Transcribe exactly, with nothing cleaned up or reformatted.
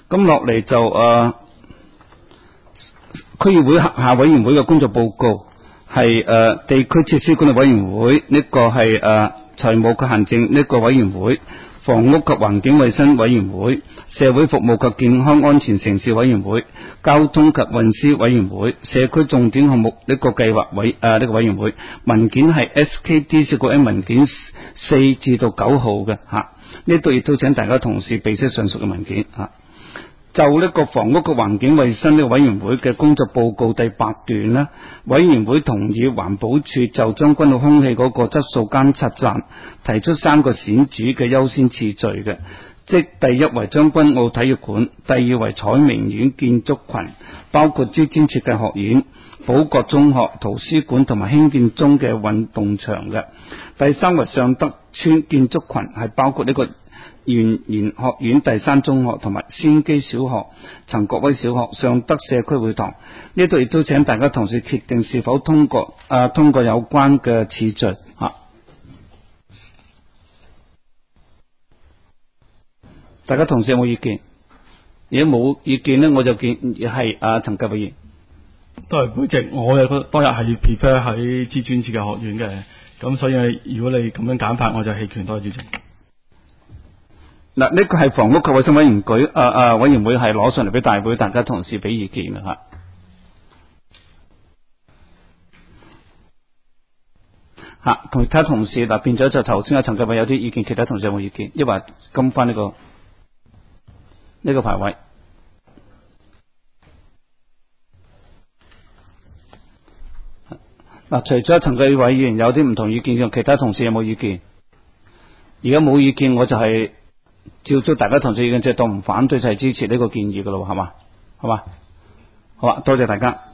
咁落嚟就誒區議會轄下委員會嘅工作報告係誒、呃、地區設施管理委員會，呢、這個係誒財務及行政呢個委員會，房屋及環境衛生委員會，社會服務及健康安全城市委員會，交通及運輸委員會，社區重點項目呢個計劃委誒呢、呃這個委員會。文件係 S K D 四個 M 文件四至到九號嘅吓，呢度亦都請大家同事備悉上述嘅文件吓。啊就呢個房屋及環境衛生呢個委員會嘅工作報告第八段呢，委員會同意環保署就將軍澳空氣嗰個質素監測站提出三個選址嘅優先次序嘅，即第一為將軍澳體育館，第二為彩明苑建築群，包括招專設計學院、寶覺中學、圖書館同埋興建中嘅運動場嘅，第三為尚德邨建築群，係包括呢個圓玄學院、第三中學同埋先基小學、陳國威小學、尚德社區會堂。呢度亦都請大家同事決定是否通過啊通過有關嘅次序啊。大家同事有冇意見？如果冇意見呢，我就建議係啊陳繼偉議員。 多謝主席，我嘅當日係 prepare 喺資專設計學院嘅，咁所以如果你咁樣揀法，我就棄權。多謝主席。 嗱，呢個係房屋及衛生委員會誒誒委員會係攞上嚟俾大會，大家同事俾意見嘅吓。吓、啊，同其他同事嗱變咗就頭先阿陳繼偉有啲意見，其他同事有冇意見？抑或跟翻呢個呢、呢個排位？嗱、啊，除咗陳繼偉議員有啲唔同意見，其他同事有冇意見？而家冇意見，我就係、是。照足大家同事意見，即係當唔反對就係支持呢個建議噶咯，係嘛？好嘛？好啊，多謝大家。